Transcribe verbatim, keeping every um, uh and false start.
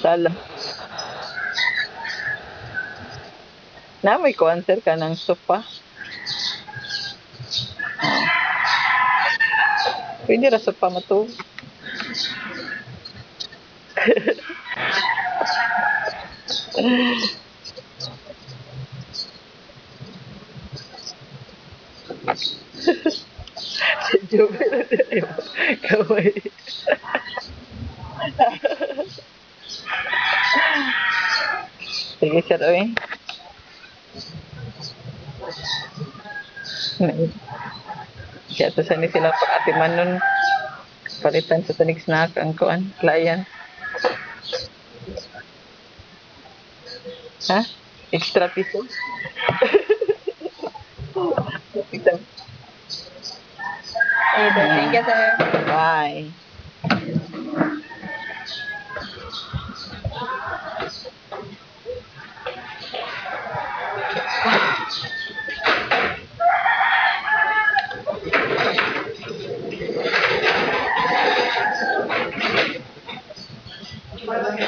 Sala. Namoy kuan sir kanang sofa? Pwede ra sofa mo 'to. Si Jobel kamay. Sige sir oy. Kaya to sa ni sila pag-atiman nun, palitan sa tanig snack ang kuan, client. Ha? Extra piso? Isang Sige sir, thank you sir. bye.